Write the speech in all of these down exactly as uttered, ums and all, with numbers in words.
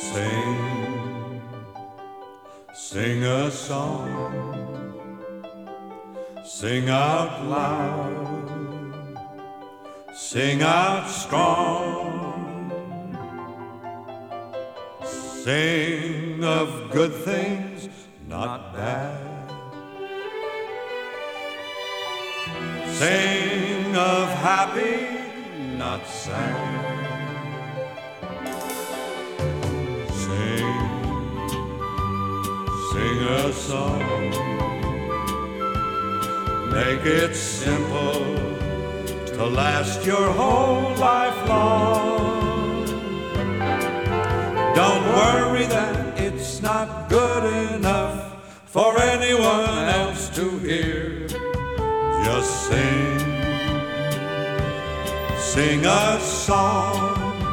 Sing, sing a song, sing out loud, sing out strong, sing of good things, not bad, sing of happy, not sad. Sing a song, make it simple to last your whole life long. Don't worry that it's not good enough for anyone else to hear. Just sing, sing a song.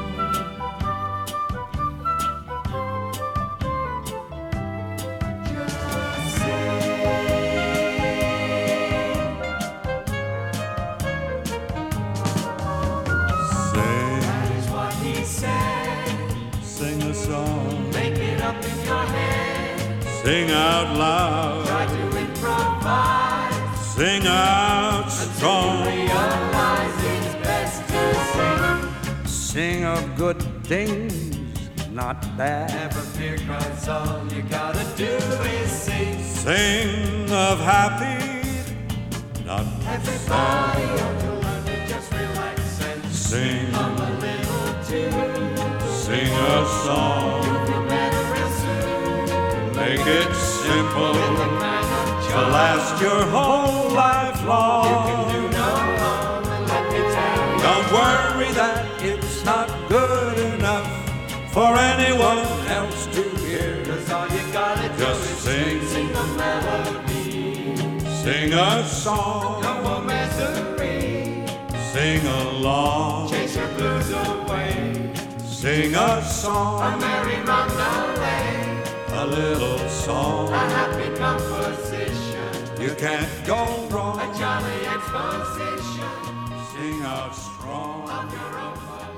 Sing a song, make it up in your head, sing out loud, try to improvise, sing out strong, realize it's best to sing. Sing of good things, not bad. Never fear, 'cause all you gotta do is sing. Sing of happy, not Everybody sad. ought to learn to just relax and Sing, hum a little tune. sing a song, You'll feel better real soon. make it simple In the kind of to job last your whole life you can long. do no harm, and let me tell you. Don't worry that it's not good enough for anyone else to hear. 'Cause all you gotta do Just is sing. sing the melody. Sing a song, No more misery. sing along. Chase your blues away. Sing a A song, merry roundelay. a little A song. happy composition. You can't go A wrong. jolly exposition Sing out strong. of your own voice.